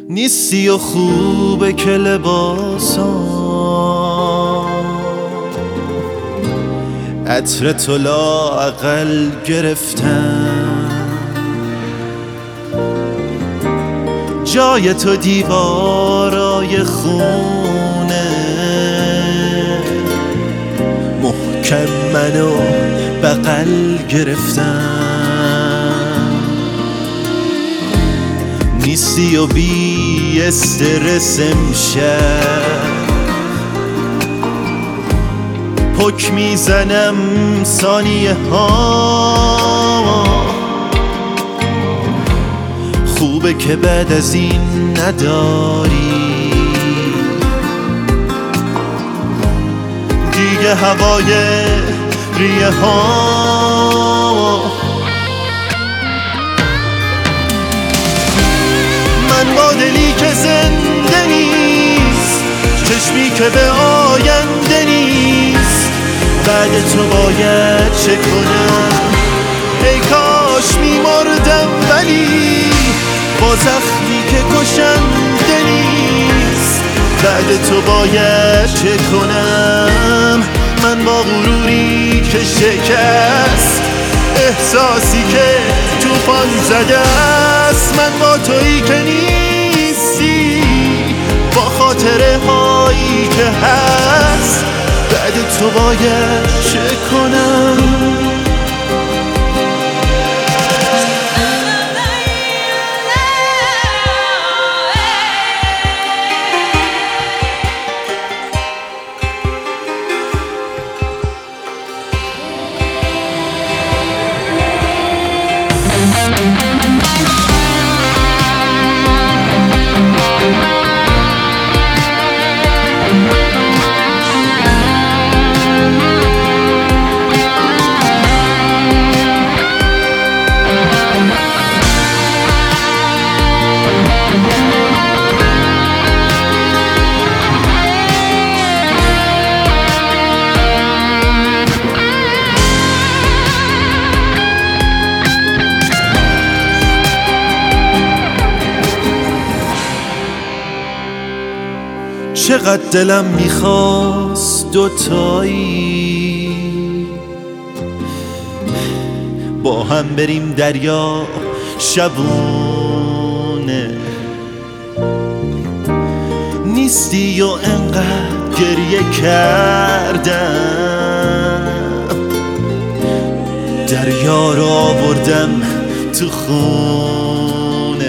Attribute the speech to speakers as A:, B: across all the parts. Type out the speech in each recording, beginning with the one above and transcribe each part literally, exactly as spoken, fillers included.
A: نیستی و خوبه که لباسام عطر تو لااقل گرفتم، جای تو دیوارای خونه محکم منو بغل گرفتم. نیستی و بی استرس امشب پک میزنم ثانیه ها، خوبه که بعد از این نداری دیگه هوای ریه ها. من با دلی که زنده نیست، چشمی که به آینده نیست، بعد تو باید چه کنم؟ ای کاش میمردم ولی با زخمی که کشنده نیست، بعد تو باید چه کنم؟ من با غروری که شکست، احساسی که توفان زده است، من با تویی که نیستی، با خاطره هایی که هست، بعد تو باید چه کنم؟ چقدر دلم میخواست دوتایی با هم بریم دریا شبونه، نیستی و انقدر گریه کردم، دریا رو آوردم تو خونه.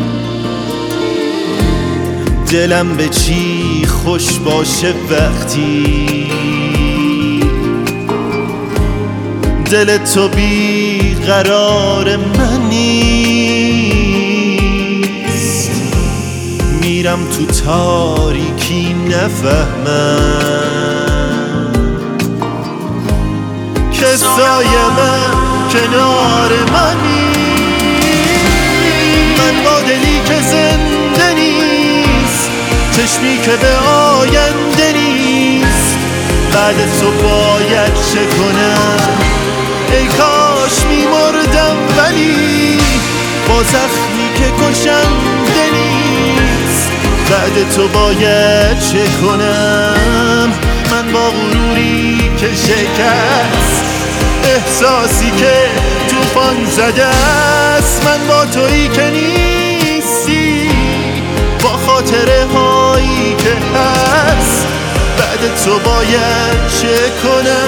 A: دلم به چی خوش باشه وقتی دل تو بی قرار من نیست. میرم تو تاریکی نفهمم که سایه من کنار منی. من با دلی که زنده نیست، چشمی که به آینده نیست، بعد تو باید چه کنم؟ ای کاش میمردم ولی با زخمی که کشنده نیست، بعد تو باید چه کنم؟ من با غروری که شکست، احساسی که توفان زده است، من با تویی که نیستی، با خاطره هایی که هست، بعد تو باید چه کنم؟